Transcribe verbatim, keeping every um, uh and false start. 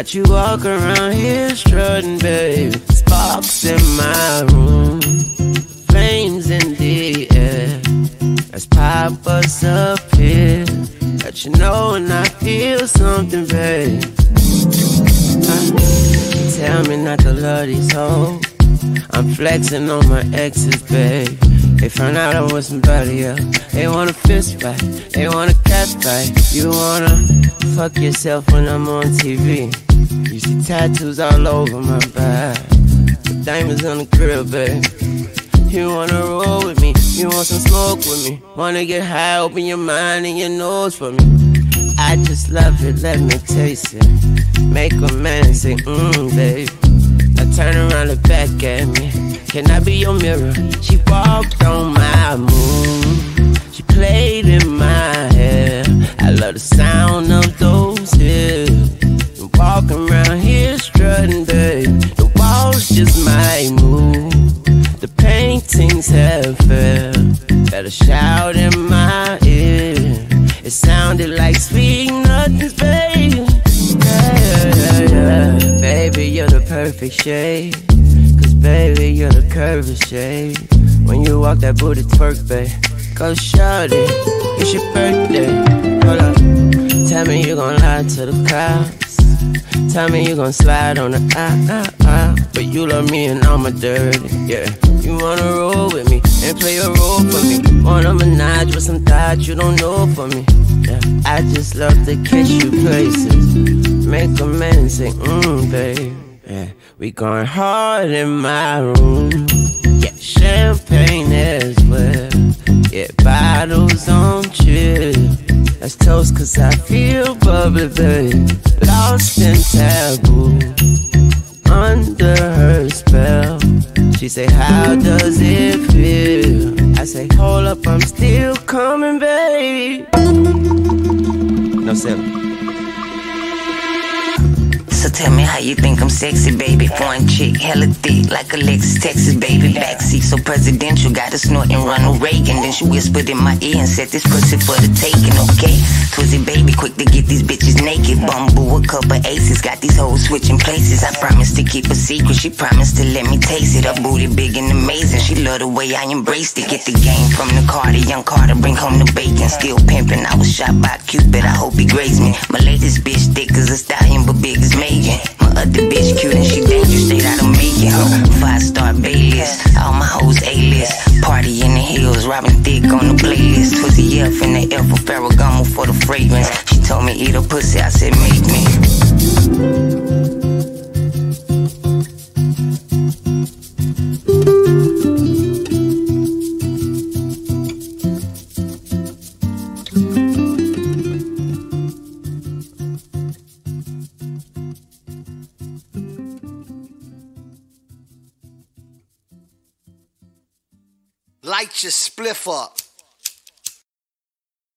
Got you walking around here strutting, babe. Sparks in my room, flames in the air. Let's pop us up here. Let you know when I feel something, babe. uh, Tell me not to love these hoes. I'm flexing on my exes, babe. They found out I'm with somebody else. They want a fist fight, they want a cat fight. You wanna fuck yourself when I'm on T V. You see tattoos all over my back, the diamonds on the grill, babe. You wanna roll with me, you want some smoke with me. Wanna get high, open your mind and your nose for me. I just love it, let me taste it. Make a man say, mmm, babe. Now turn around and back at me. Can I be your mirror? She walked on my moon, she played in my hair. I love the sound of those hips. Walking around here strutting, babe. The walls just might move, the paintings have failed. Better shout in my ear. It sounded like sweet nothings, babe. Yeah, yeah, yeah. Baby, you're the perfect shade. Cause baby, you're the curvy shade. When you walk that booty twerk, babe. Go shawty, it's your birthday. Hold up. Tell me you gon' lie to the cops. Tell me you gon' slide on the ah, ah, ah. But you love me and I'm a dirty, yeah. You wanna roll with me and play a role for me. Wanna menage with some thoughts you don't know for me, yeah. I just love to kiss you places. Make a man say, mmm, babe, yeah. We going hard in my room, yeah. Champagne as well, yeah. Bottles on chill. Let's toast cause I feel bubbly, babe. Lost in taboo, under her spell. She say, how does it feel? I say, hold up, I'm still coming, babe. No seven. So tell me how you think I'm sexy, baby. Foreign chick, hella thick, like a Lexus, Texas, baby. Backseat so presidential, got her snorting Ronald Reagan. Then she whispered in my ear and said, this pussy for the taking, okay? Twizzy, baby, quick to get these bitches naked. Bumble a couple aces, got these hoes switching places. I promised to keep a secret, she promised to let me taste it. Her booty big and amazing, she love the way I embraced it. Get the game from the Carter, young Carter, bring home the bacon. Still pimping, I was shot by Cupid, I hope he grazed me. My latest bitch thick as a stallion, but big as Megan. My other bitch cute and she dangerous, straight out of Macon, huh? Five star Bayless, all my hoes A-list. Party in the hills, robbing thick on the playlist. Twizzy F and the F for Ferragamo for the fragrance. She told me eat her pussy, I said make me. Light your spliff up.